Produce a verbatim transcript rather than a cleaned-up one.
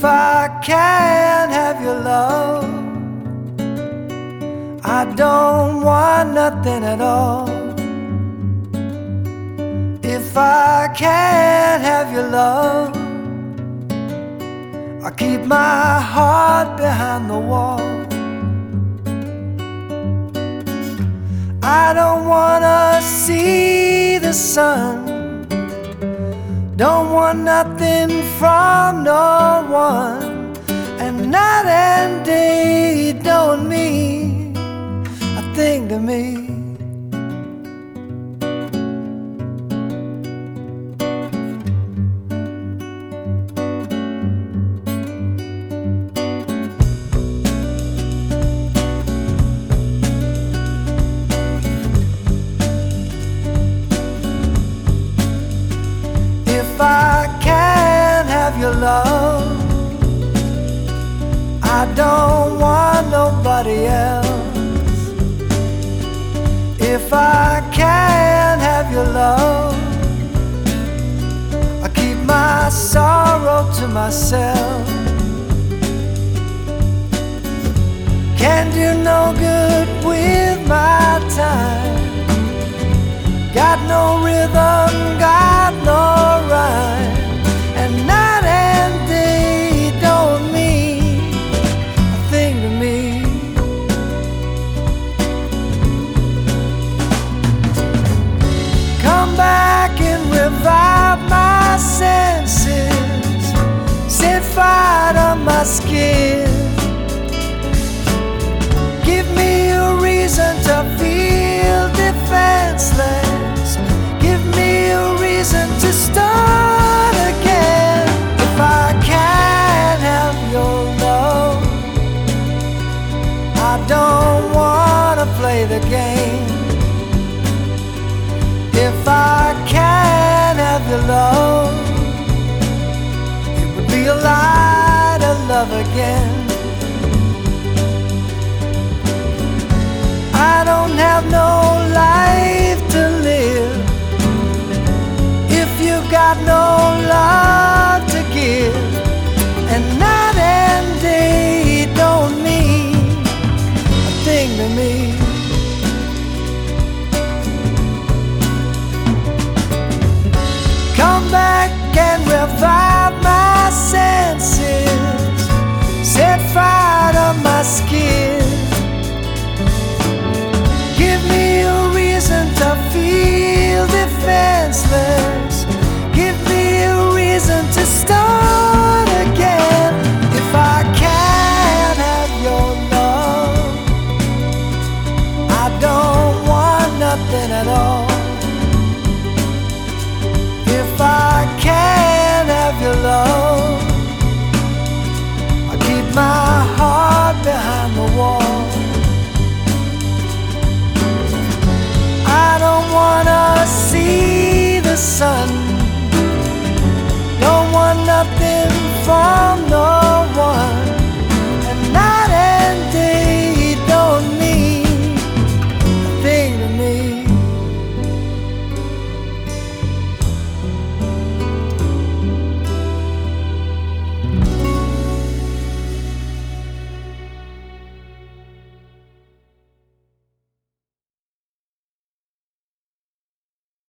I can't have your love, I don't want nothing at all. If I can't have your love, I keep my heart behind the wall. I don't wanna see the sun, don't want nothing from no one, and night and day don't mean a thing to me. If I can't have your love, I don't want nobody else. If I can't have your love, I keep my sorrow to myself. Can't do no good with my time, got no rhythm, got no rhyme, and night and day don't mean a thing to me. Come back and revive my senses, set fire to my skin. Give me a reason to feel defenseless, give me a reason to start again. If I can't have your love, I don't wanna play the game. If I can't have your love, it would be a lie to love again. I don't have no life to live if you got no love.